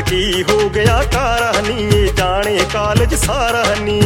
ਕੀ ਹੋ ਗਿਆ ਕਾਰਹਾਨੀ ਇਹ ਜਾਣੇ ਕਾਲਜ ਸਾਰਾ ਨੀ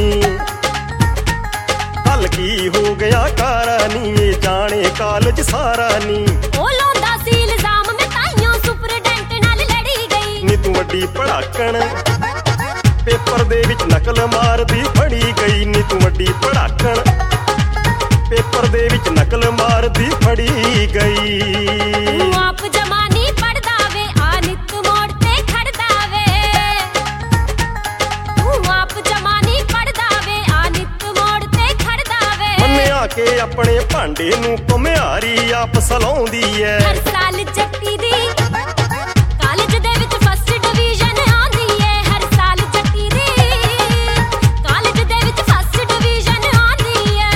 ਹੱਲ ਕੀ ਹੋ ਗਿਆ ਕਾਰਹਾਨੀ ਇਹ ਜਾਣੇ ਕਾਲਜ ਸਾਰਾ ਨੀ ਉਹ ਲਾਉਂਦਾ ਸੀ ਇਲਜ਼ਾਮ ਮੈਂ ਤਾਈਓ ਸੁਪਰਡੈਂਟ ਨਾਲ ਲੜੀ ਗਈ ਨੀ ਤੂੰ ਵੱਡੀ ਪੜਾਕਣ ਪੇਪਰ ਦੇ ਵਿੱਚ ਨਕਲ ਮਾਰਦੀ ਫੜੀ ਗਈ ਨੀ ਤੂੰ ਵੱਡੀ ਪੜਾਕਣ ਪੇਪਰ ਦੇ ਵਿੱਚ ਨਕਲ ਮਾਰਦੀ ਫੜੀ ਗਈ ਤੂੰ ਆਪ ਜਮਾਨੀ ਪੜਦਾ ਵੇ ਆ ਨਿੱਤ ਮੋੜ ਤੇ ਖੜਦਾ ਵੇ ਤੂੰ ਆਪ ਜਮਾਨੀ ਪੜਦਾ ਵੇ ਆ ਨਿੱਤ ਮੋੜ ਤੇ ਖੜਦਾ ਵੇ ਮੰਨਿਆ ਕੇ ਆਪਣੇ ਭਾਂਡੇ ਨੂੰ ਘੁਮਿਆਰੀ ਆਪ ਸਲਾਉਂਦੀ ਐ ਹਰ ਸਾਲ ਜੱਟੀ ਦੀ ਕਾਲਜ ਦੇ ਵਿੱਚ ਫਸਟ ਡਿਵੀਜ਼ਨ ਆਉਂਦੀ ਏ ਹਰ ਸਾਲ ਜੱਟੀ ਦੀ ਕਾਲਜ ਦੇ ਵਿੱਚ ਫਸਟ ਡਿਵੀਜ਼ਨ ਆਉਂਦੀ ਏ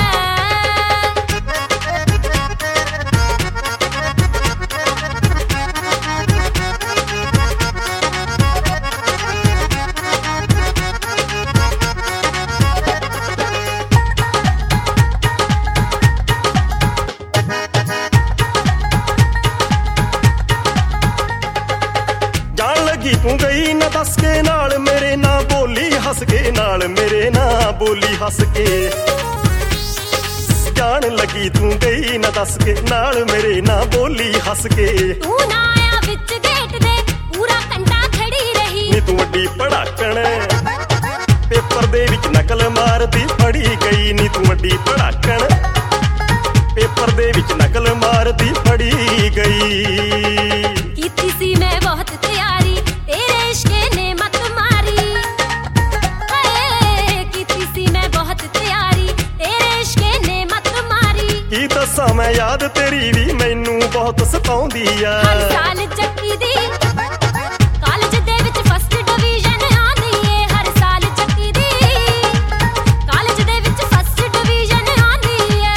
ਜਾਣ ਲੱਗੀ ਤੂੰ ਗਈ ਨਾ ਦੱਸ ਕੇ ਨਾਲ ਮੇਰੇ ਨਾ ਬੋਲੀ ਹੱਸ ਕੇ ਨਾਲ ਮੇਰੇ ਨਾ ਬੋਲੀ ਹੱਸ ਕੇ ਜਾਣ ਲੱਗੀ ਤੂੰ ਗਈ ਨਾ ਦੱਸ ਕੇ ਨਾਲ ਮੇਰੇ ਨਾ ਬੋਲੀ ਹੱਸ ਕੇ ਤੂੰ ਨਾ ਆਇਆ ਵਿੱਚ ਗੇਟ ਦੇ ਪੂਰਾ ਘੰਟਾ ਖੜੀ ਰਹੀ ਨੀ ਤੂੰ ਵੱਡੀ ਪੜਾਕਣ ਪੇਪਰ ਦੇ ਵਿੱਚ ਨਕਲ ਮਾਰਦੀ ਫੜੀ ਗਈ ਨੀ ਤੂੰ ਵੱਡੀ ਪੜਾਕਣ ਪੇਪਰ ਦੇ ਵਿੱਚ ਨਕਲ ਮਾਰਦੀ ਫੜੀ ਗਈ ਕੀਤੀ ਸੀ ਮੈਂ ਬਹੁਤ ਤਿਆਰੀ ਤੇਰੇ ਇਸ਼ਕੇ ਨੇ ਮਤ ਮਾਰੀ ਹਾਏ ਕੀਤੀ ਸੀ ਮੈਂ ਬਹੁਤ ਤਿਆਰੀ ਤੇਰੇ ਇਸ਼ਕੇ ਨੇ ਮਤ ਮਾਰੀ ਕੀ ਦੱਸਾਂ ਮੈਂ ਯਾਦ ਤੇਰੀ ਵੀ ਮੈਨੂੰ ਬਹੁਤ ਸਤਾਉਂਦੀ ਆ ਹਰ ਸਾਲ ਜੱਟੀ ਦੀ ਕਾਲਜ ਦੇ ਵਿੱਚ ਫਸਟ ਡਿਵੀਜ਼ਨ ਆਉਂਦੀ ਏ ਹਰ ਸਾਲ ਜੱਟੀ ਦੀ ਕਾਲਜ ਦੇ ਵਿੱਚ ਫਸਟ ਡਿਵੀਜ਼ਨ ਆਉਂਦੀ ਏ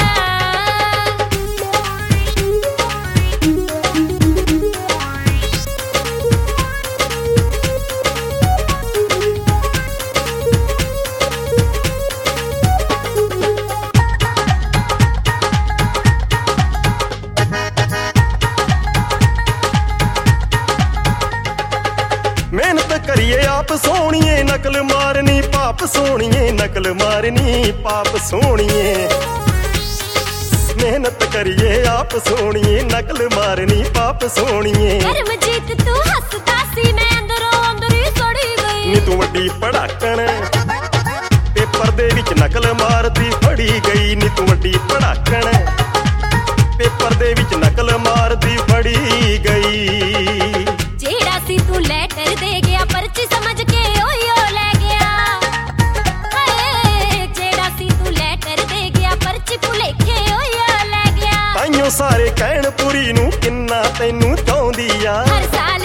ਮਿਹਨਤ ਕਰੀਏ ਆਪ ਸੋਹਣੀਏ ਨਕਲ ਮਾਰਨੀ ਪਾਪ ਸੋਹਣੀਏ ਨਕਲ ਮਾਰਨੀ ਪਾਪ ਸੋਹਣੀਏ ਮਿਹਨਤ ਕਰੀਏ ਆਪ ਸੋਹਣੀਏ ਨਕਲ ਮਾਰਨੀ ਪਾਪ ਸੋਹਣੀਏ ਕਰਮਜੀਤ ਤੂੰ ਹੱਸਦਾ ਸੀ ਮੈਂ ਅੰਦਰੋਂ ਅੰਦਰੀ ਸੜੀ ਗਈ ਨੀ ਤੂੰ ਵੱਡੀ ਪੜਾਕਣ ਪੇਪਰ ਦੇ ਵਿੱਚ ਨਕਲ ਮਾਰਦੀ ਫੜੀ ਗਈ ਨੀ ਤੂੰ ਵੱਡੀ ਪੜਾਕਣ ਪੇਪਰ ਦੇ ਵਿੱਚ ਨਕਲ ਮਾਰਦੀ ਫੜੀ ਗਈ ਜਿਹੜਾ ਸੀ ਤੂੰ ਲੈਟਰ ਦੇ ਗਿਆ ਪਰਚੀ ਸਮਝ ਕੇ ਓਯੋ ਲੈ ਗਿਆ ਹਾਏ ਜਿਹੜਾ ਸੀ ਤੂੰ ਲੈਟਰ ਦੇ ਗਿਆ ਪਰਚੀ ਭੁਲੇਖੇ ਓਯੋ ਲੈ ਗਿਆ ਤਾਈਓ ਸਾਰੇ ਕਹਿਣ ਪੁਰੀ ਨੂੰ ਕਿੰਨਾ ਤੈਨੂੰ ਚਾਹੁੰਦੀ ਆ ਹਰ ਸਾਲ